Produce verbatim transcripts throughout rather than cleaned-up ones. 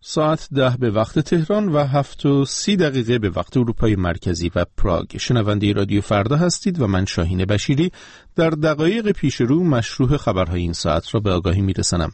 ساعت ده به وقت تهران و هفت و سی دقیقه به وقت اروپای مرکزی و پراگ. شنونده رادیو فردا هستید و من شاهین بشیری در دقایق پیش رو مشروع خبرهای این ساعت را به آگاهی میرسانم.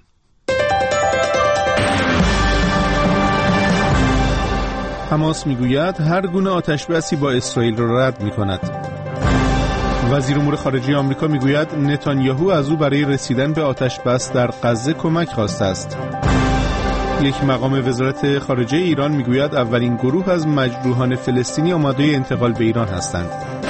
حماس میگوید هر گونه آتشبسی با اسرائیل را رد میکند. وزیر امور خارجه آمریکا میگوید نتانیاهو از او برای رسیدن به آتشبس در غزه کمک خواسته است. یک مقام وزارت خارجه ایران میگوید اولین گروه از مجروحان فلسطینی آماده انتقال به ایران هستند.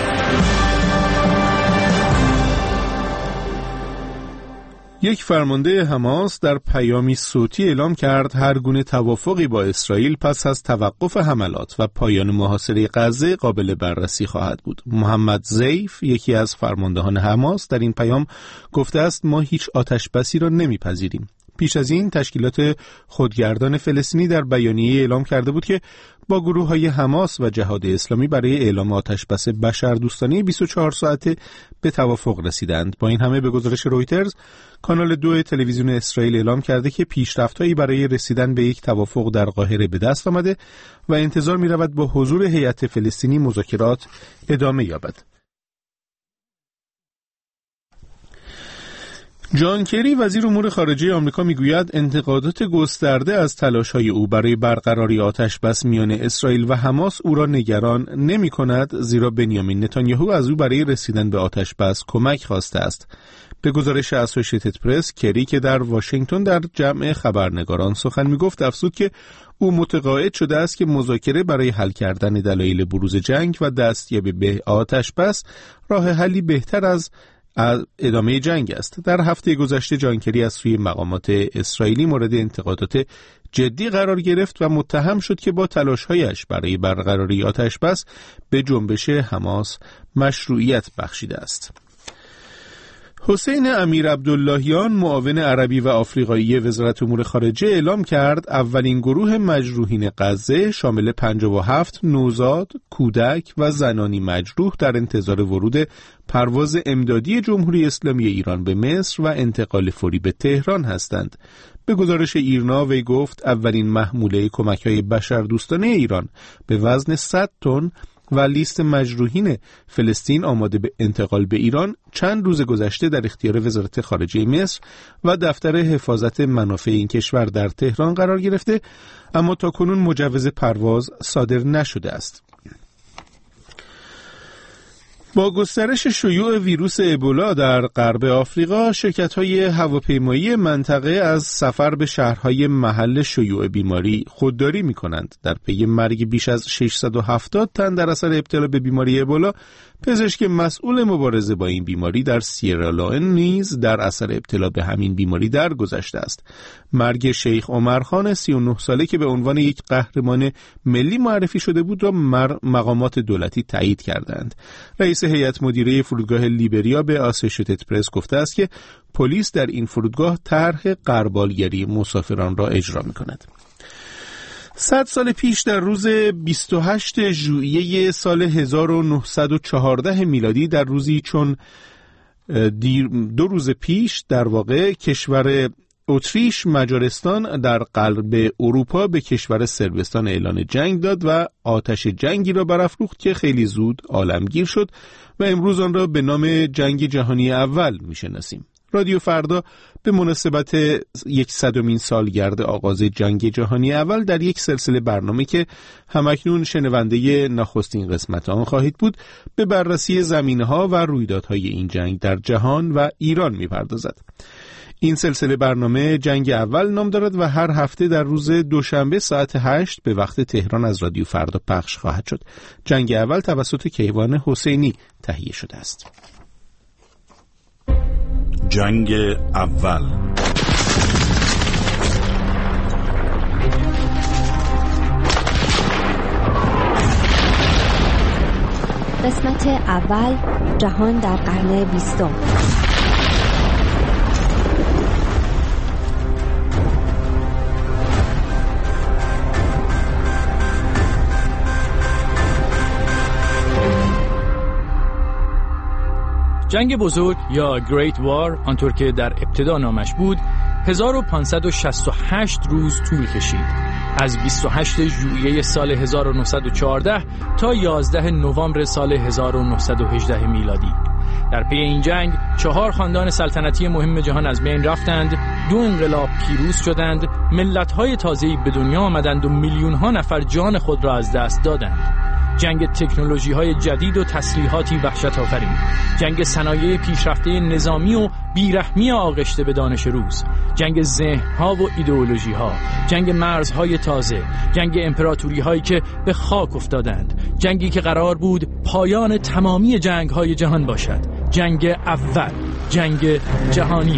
یک فرمانده حماس در پیامی صوتی اعلام کرد هر گونه توافقی با اسرائیل پس از توقف حملات و پایان محاصره غزه قابل بررسی خواهد بود. محمد زیف، یکی از فرماندهان حماس، در این پیام گفته است ما هیچ آتشبسی را نمیپذیریم. پیش از این تشکیلات خودگردان فلسطینی در بیانیه اعلام کرده بود که با گروه‌های حماس و جهاد اسلامی برای اعلام آتشبس بشردوستانه بیست و چهار ساعته به توافق رسیدند. با این همه به گزارش رویترز کانال دو تلویزیون اسرائیل اعلام کرده که پیشرفت‌هایی برای رسیدن به یک توافق در قاهره به دست آمده و انتظار می‌رود با حضور هیئت فلسطینی مذاکرات ادامه یابد. جان کری وزیر امور خارجه آمریکا میگوید انتقادات گسترده از تلاش‌های او برای برقراری آتشبس میان اسرائیل و حماس او را نگران نمی‌کند، زیرا بنیامین نتانیاهو از او برای رسیدن به آتشبس کمک خواسته است. به گزارش اسوسییتد پرس، کری که در واشنگتن در جمع خبرنگاران سخن میگفت افزود که او متقاعد شده است که مذاکره برای حل کردن دلایل بروز جنگ و دستیابی به آتشبس راه حلی بهتر از ادامه جنگ است. در هفته گذشته جان کری از سوی مقامات اسرائیلی مورد انتقادات جدی قرار گرفت و متهم شد که با تلاش‌هایش برای برقراری آتشبس به جنبش حماس مشروعیت بخشیده است. حسین امیر عبداللهیان، معاون عربی و آفریقایی وزارت امور خارجه، اعلام کرد اولین گروه مجروحین غزه شامل پنجاه و هفت نوزاد، کودک و زنانی مجروح در انتظار ورود پرواز امدادی جمهوری اسلامی ایران به مصر و انتقال فوری به تهران هستند. به گزارش ایرنا وی گفت اولین محموله کمک‌های بشردوستانه ایران به وزن صد تن و لیست مجروحین فلسطین آماده به انتقال به ایران چند روز گذشته در اختیار وزارت خارجه مصر و دفتر حفاظت منافع این کشور در تهران قرار گرفته، اما تاکنون مجوز پرواز صادر نشده است. با گسترش شیوع ویروس ابولا در غرب آفریقا، شرکت‌های هواپیمایی منطقه از سفر به شهرهای محل شیوع بیماری خودداری می‌کنند. در پی مرگ بیش از ششصد و هفتاد تن در اثر ابتلا به بیماری ابولا، پزشک مسئول مبارزه با این بیماری در سیرالئون نیز در اثر ابتلا به همین بیماری درگذشته است. مرگ شیخ عمرخان سی و نه ساله که به عنوان یک قهرمان ملی معرفی شده بود را مقامات دولتی تایید کردند. رئیس هیئت مدیره فرودگاه لیبریا به اسوسییتد پرس گفته است که پلیس در این فرودگاه طرح غربالگری مسافران را اجرا می‌کند. صد سال پیش در روز بیست و هشتم ژوئیه سال هزار و نهصد و چهارده میلادی، در روزی چون دیر دو روز پیش در واقع کشور اتریش مجارستان در قلب اروپا به کشور صربستان اعلان جنگ داد و آتش جنگی را برافروخت که خیلی زود عالمگیر شد و امروز آن را به نام جنگ جهانی اول میشناسیم. رادیو فردا به مناسبت یکصدمین سالگرد آغاز جنگ جهانی اول در یک سلسله برنامه که همکنون شنونده نخستین قسمت آن خواهید بود، به بررسی زمینه‌ها و رویدادهای این جنگ در جهان و ایران می‌پردازد. این سلسله برنامه جنگ اول نام دارد و هر هفته در روز دوشنبه ساعت هشت به وقت تهران از رادیو فردا پخش خواهد شد. جنگ اول توسط کیوان حسینی تهیه شده است. جنگ اول. قسمت اول، جهان در قرن بیستم. جنگ بزرگ یا Great War آنطور که در ابتدا نامش بود هزار و پانصد و شصت و هشت روز طول کشید. از بیست و هشتم ژوئیه سال هزار و نهصد و چهارده تا یازدهم نوامبر سال هزار و نهصد و هجده میلادی. در پی این جنگ چهار خاندان سلطنتی مهم جهان از بین رفتند، دو انقلاب پیروز شدند، ملت‌های تازه‌ای به دنیا آمدند و میلیون‌ها نفر جان خود را از دست دادند. جنگ تکنولوژی‌های جدید و تسلیحاتی وحشت‌آفرین، جنگ صنایع پیشرفته نظامی و بیرحمی آغشته به دانش روز، جنگ ذهن‌ها و ایدئولوژی‌ها، جنگ مرزهای تازه، جنگ امپراتوری‌هایی که به خاک افتادند، جنگی که قرار بود پایان تمامی جنگ‌های جهان باشد، جنگ اول، جنگ جهانی.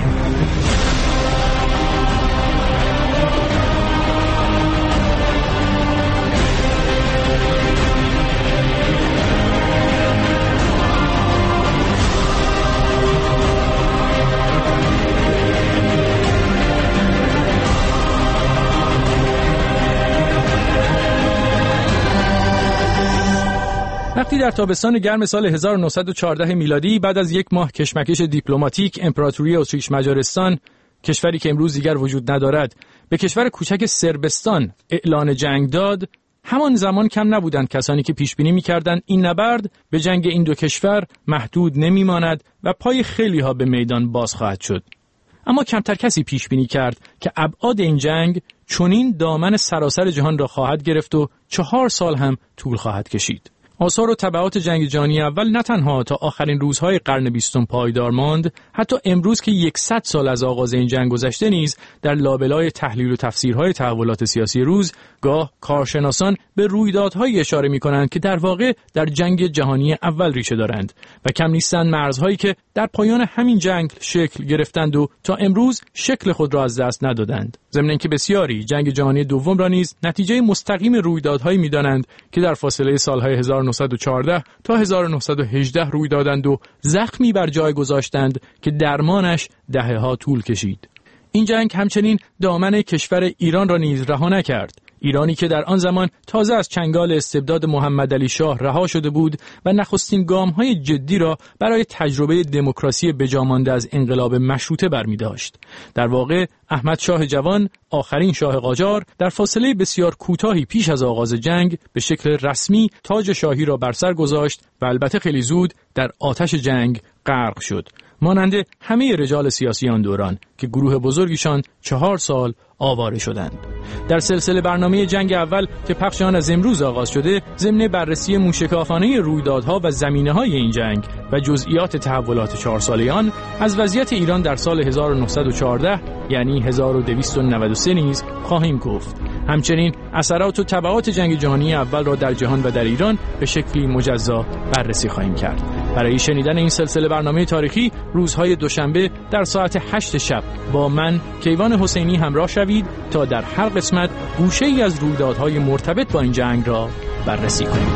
وقتی در تابستان گرم سال هزار و نهصد و چهارده میلادی بعد از یک ماه کشمکش دیپلماتیک امپراتوری اتریش مجارستان، کشوری که امروز دیگر وجود ندارد، به کشور کوچک صربستان اعلان جنگ داد، همان زمان کم نبودند کسانی که پیش بینی می‌کردند این نبرد به جنگ این دو کشور محدود نمی‌ماند و پای خیلی‌ها به میدان باز خواهد شد. اما کمتر کسی پیش بینی کرد که ابعاد این جنگ چنین دامن سراسر جهان را خواهد گرفت و چهار سال هم طول خواهد کشید. آثار و تبعات جنگ جهانی اول نه تنها تا آخرین روزهای قرن بیستم پایدار ماند، حتی امروز که صد سال از آغاز این جنگ گذشته نیز در لابلای تحلیل و تفسیرهای تحولات سیاسی روز گاه کارشناسان به رویدادهایی اشاره می‌کنند که در واقع در جنگ جهانی اول ریشه دارند و کم نیستند مرزهایی که در پایان همین جنگ شکل گرفتند و تا امروز شکل خود را از دست ندادند. ضمن اینکه بسیاری جنگ جهانی دوم را نیز نتیجه مستقیم رویدادهایی می‌دانند که در فاصله سالهای هزار و نهصد و چهارده تا هزار و نهصد و هجده روی دادند و زخمی بر جای گذاشتند که درمانش دهه‌ها طول کشید. این جنگ همچنین دامن کشور ایران را نیز رها نکرد. ایرانی که در آن زمان تازه از چنگال استبداد محمد علی شاه رها شده بود و نخستین گام‌های جدی را برای تجربه دموکراسی بجامانده از انقلاب مشروطه برمی داشت. در واقع احمد شاه جوان، آخرین شاه قاجار، در فاصله بسیار کوتاهی پیش از آغاز جنگ به شکل رسمی تاج شاهی را بر سر گذاشت و البته خیلی زود در آتش جنگ غرق شد، مانند همه رجال سیاسی آن دوران که گروه بزرگیشان چهار سال آواره شدند. در سلسله برنامه جنگ اول که پخش آن از امروز آغاز شده، ضمن بررسی موشکافانه رویدادها و زمینه‌های این جنگ و جزئیات تحولات چهار ساله آن، از وضعیت ایران در سال هزار و نهصد و چهارده یعنی هزار و دویست و نود و سه نیز خواهیم گفت. همچنین اثرات و تبعات جنگ جهانی اول را در جهان و در ایران به شکلی مجزا بررسی خواهیم کرد. برای شنیدن این سلسله برنامه تاریخی روزهای دوشنبه در ساعت هشت شب با من کیوان حسینی همراه شوید تا در هر قسمت گوشه‌ای از رویدادهای مرتبط با این جنگ را بررسی کنیم.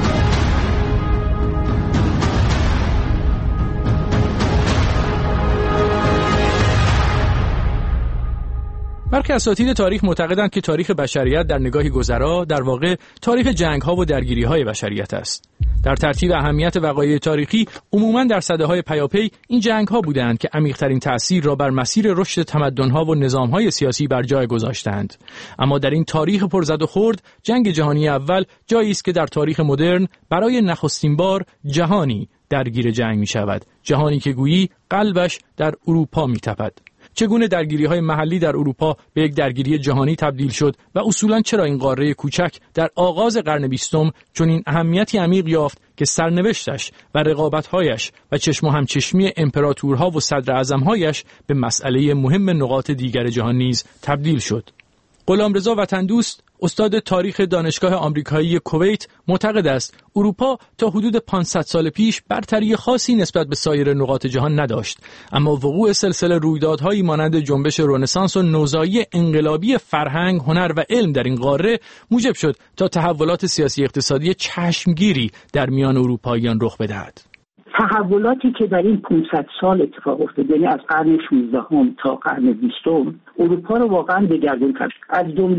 برخی اساتید تاریخ معتقدند که تاریخ بشریت در نگاهی گذرا در واقع تاریخ جنگ‌ها و درگیری‌های بشریت است. در ترتیب اهمیت وقایع تاریخی عموماً در سده‌های پیاپی این جنگ‌ها بودند که عمیق‌ترین تأثیر را بر مسیر رشد تمدن‌ها و نظام‌های سیاسی بر جای گذاشتند. اما در این تاریخ پرزد و خورد، جنگ جهانی اول جایی است که در تاریخ مدرن برای نخستین بار جهانی درگیر جنگ می‌شود، جهانی که گویی قلبش در اروپا می‌تپد. چگونه درگیری‌های محلی در اروپا به یک درگیری جهانی تبدیل شد و اصولاً چرا این قاره کوچک در آغاز قرن بیستم چنین اهمیتی عمیق یافت که سرنوشتش و رقابت‌هایش و چشم و همچشمی امپراتورها و صدراعظم‌هایش به مسئله مهم نقاط دیگر جهان نیز تبدیل شد. غلامرضا وطن‌دوست، استاد تاریخ دانشگاه آمریکایی کویت، معتقد است اروپا تا حدود پانصد سال پیش برتری خاصی نسبت به سایر نقاط جهان نداشت، اما وقوع سلسله رویدادهایی مانند جنبش رنسانس و نوزایی انقلابی فرهنگ، هنر و علم در این قاره موجب شد تا تحولات سیاسی اقتصادی چشمگیری در میان اروپاییان رخ بدهد. تحولاتی که در این پانصد سال اتفاق افتاد، یعنی از قرن شانزدهم تا قرن بیستم، اروپا رو واقعا دگرگون کرد. از جمله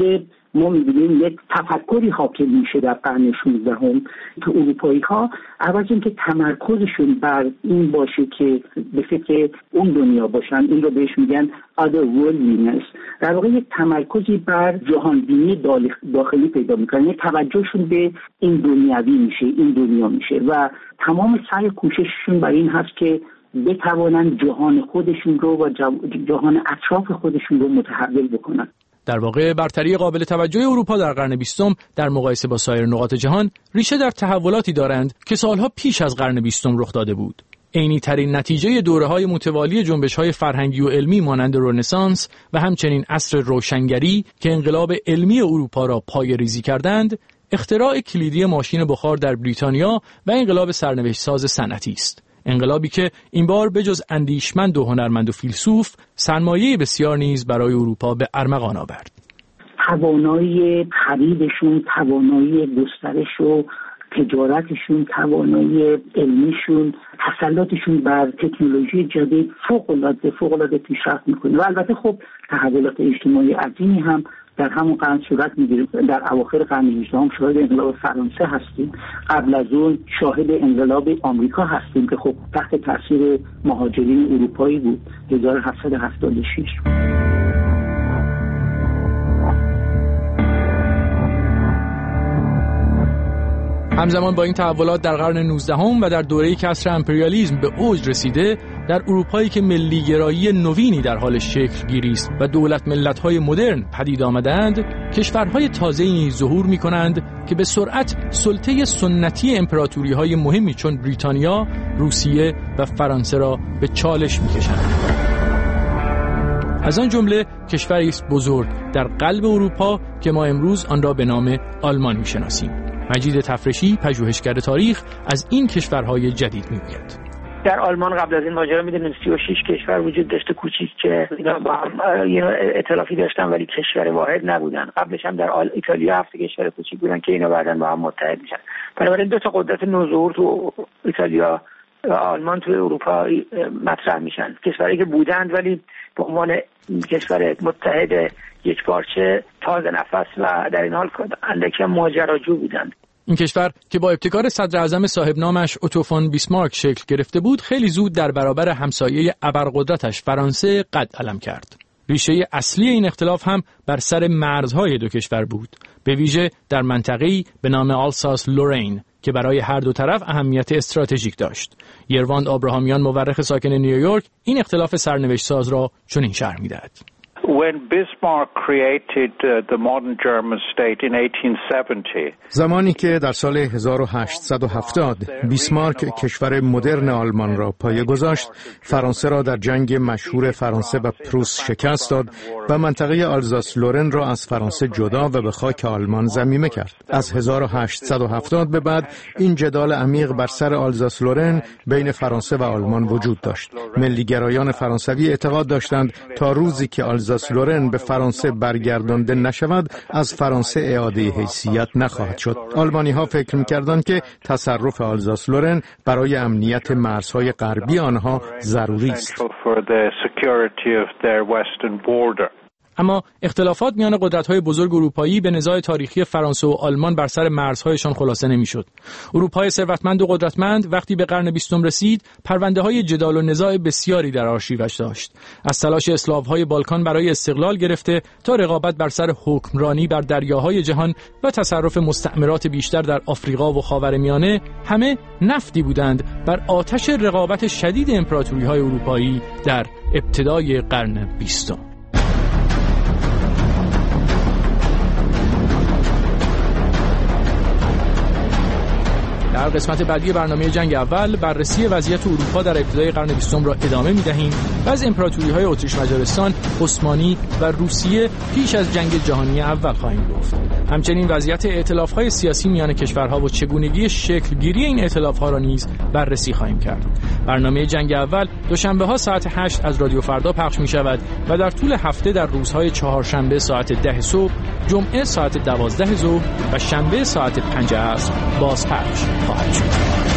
ما می‌بینیم یک تفکری حاکم میشه در قرن شانزدهم هم که اروپایی‌ها عوض اینکه تمرکزشون بر این باشه که به فکر اون دنیا باشن، این رو بهش میگن otherworldliness، در واقع یک تمرکزی بر جهانبینی داخلی پیدا میکنن، یک توجهشون به این دنیوی میشه، این دنیا میشه و تمام سعی کوشششون بر این هست که بتوانن جهان خودشون رو و جهان اطراف خودشون رو متحول بکنن. در واقع برتری قابل توجه اروپا در قرن بیستم در مقایسه با سایر نقاط جهان ریشه در تحولاتی دارند که سالها پیش از قرن بیستم رخ داده بود. عینی ترین نتیجه دوره‌های متوالی جنبش‌های فرهنگی و علمی مانند رنسانس و همچنین عصر روشنگری که انقلاب علمی اروپا را پایه‌ریزی کردند، اختراع کلیدی ماشین بخار در بریتانیا و انقلاب سرنوشت‌ساز صنعتی است. انقلابی که این بار بجز اندیشمند و هنرمند و فیلسوف، سرمایه بسیار نیز برای اروپا به ارمغان آورد. توانایی خریدشون، توانایی گسترش و تجارتشون، توانایی علمیشون، تسلطشون بر تکنولوژی جدید فوق‌العاده فوق‌العاده پیشرفت میکنه و البته خب تحولات اجتماعی عظیمی هم در همون قرن صورت میگیره. در اواخر قرن هجدهم شاهد انقلاب فرانسه هستیم، قبل از اون شاهد انقلاب آمریکا هستیم که خب تحت تاثیر مهاجرین اروپایی بود هزار و هفتصد و هفتاد و شش. همزمان با این تحولات در قرن نوزدهم و در دوره‌ای که عصر امپریالیسم به اوج رسیده، در اروپایی که ملی‌گرایی نوینی در حال شکل گیری است و دولت ملت‌های مدرن پدید آمدند، کشورهای تازه‌ای نیز ظهور می‌کنند که به سرعت سلطه سنتی امپراتوری‌های مهمی چون بریتانیا، روسیه و فرانسه را به چالش می‌کشند. از آن جمله کشوری است بزرگ در قلب اروپا که ما امروز آن را به نام آلمان می‌شناسیم. مجید تفرشی، پژوهشگر تاریخ، از این کشورهای جدید میگوید. در آلمان قبل از این ماجرا می‌دونیم سی و شش کشور وجود داشته کوچیک که اینا با هم ائتلافی داشتن ولی کشور واحد نبودن. قبلش هم در ایتالیا هفت کشور کوچیک بودن که اینا بعداً با هم متحد میشن. بنابراین دو تا قدرت نوظهور تو ایتالیا و آلمان تو اروپا مطرح میشن. کشوری که بودند ولی به عنوان کشور متحد یکپارچه تازه نفس و در این حال اندکی ماجراجو بودند. این کشور که با ابتکار صدر اعظم صاحب نامش اوتو فون بیسمارک شکل گرفته بود، خیلی زود در برابر همسایه ابرقدرتش فرانسه قد علم کرد. ریشه اصلی این اختلاف هم بر سر مرزهای دو کشور بود، به ویژه در منطقه‌ای به نام آلساس لورین که برای هر دو طرف اهمیت استراتژیک داشت. یرواند آبراهامیان، مورخ ساکن نیویورک، این اختلاف سرنوشت ساز را چنین شرح می‌دهد. When Bismarck created uh, the modern German state in eighteen seventy. زمانی که در سال هزار و هشتصد و هفتاد بیسمارک کشور مدرن آلمان را پایه گذاشت، فرانسه را در جنگ مشهور فرانسه و پروس شکست داد و منطقه آلزاس لورن را از فرانسه جدا و به خاک آلمان ضمیمه کرد. از هزار و هشتصد و هفتاد به بعد این جدال عمیق بر سر آلزاس لورن بین فرانسه و آلمان وجود داشت. ملی‌گرایان فرانسوی اعتقاد داشتند تا روزی که آلزاس لورن به فرانسه برگردانده نشود از فرانسه اعاده حیثیت نخواهد شد. آلمانی ها فکر می‌کردند که تصرف آلزاس لورن برای امنیت مرزهای غربی آنها ضروری است. اما اختلافات میان قدرت‌های بزرگ اروپایی به نزاع تاریخی فرانسه و آلمان بر سر مرزهایشان خلاصه نمی‌شد. اروپای ثروتمند و قدرتمند وقتی به قرن بیستم رسید، پرونده‌های جدال و نزاع بسیاری در آرشیوش داشت. از تلاش اسلاوهای بالکان برای استقلال گرفته تا رقابت بر سر حکمرانی بر دریاهای جهان و تصرف مستعمرات بیشتر در آفریقا و خاورمیانه، همه نفتی بودند بر آتش رقابت شدید امپراتوری‌های اروپایی در ابتدای قرن بیستم. در قسمت بعدی برنامه جنگ اول بررسی وضعیت اروپا در ابتدای قرن بیستم را ادامه می‌دهیم و از امپراتوری‌های اتریش مجارستان، عثمانی و روسیه پیش از جنگ جهانی اول خواهیم گفت. همچنین وضعیت ائتلاف‌های سیاسی میان کشورها و چگونگی شکل‌گیری این ائتلاف‌ها را نیز بررسی خواهیم کرد. برنامه جنگ اول دوشنبه‌ها ساعت هشت از رادیو فردا پخش می‌شود و در طول هفته در روزهای چهارشنبه ساعت ده صبح، جمعه ساعت دوازده ظهر و شنبه ساعت پنج عصر بازپخش خواهد شد.